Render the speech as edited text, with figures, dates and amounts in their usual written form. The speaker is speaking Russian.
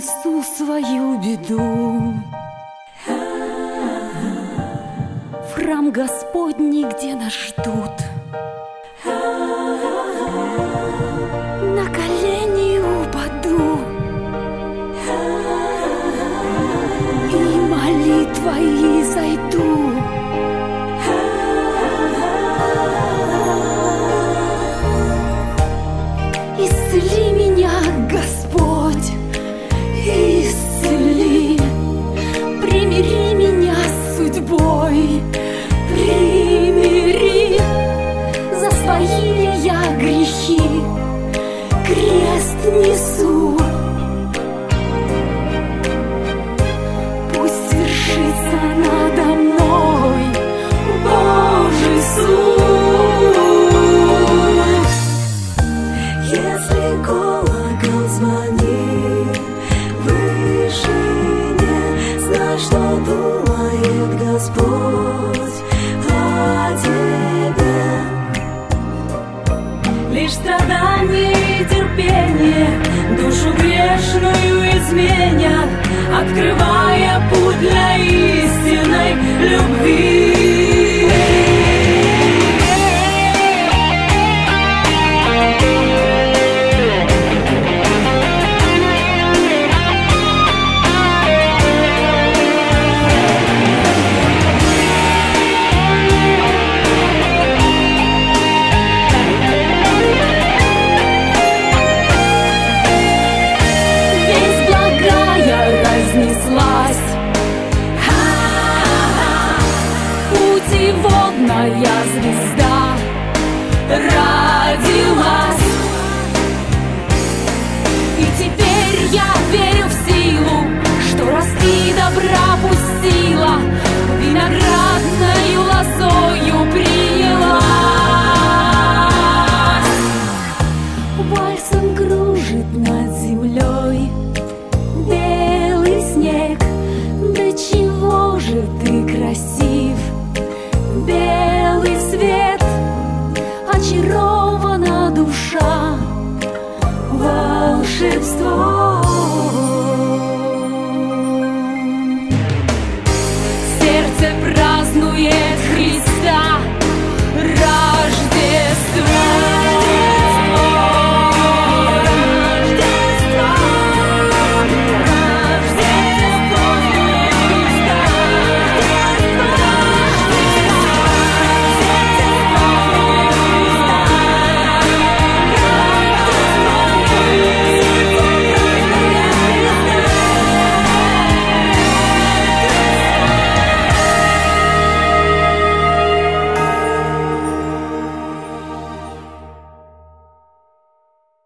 несу свою беду в храм Господний, где нас ждут. На колени упаду и молитвой зайду. Исцели меня, Господь, исцели, примири меня с судьбой, примири, за свои я грехи крест несу. Пусть свершится надо мной Божий суд. Если колокол звонит в вышине, знай, что думает Господь о тебе. Лишь страдание и терпение душу грешную изменят, открывая путь для истинной любви.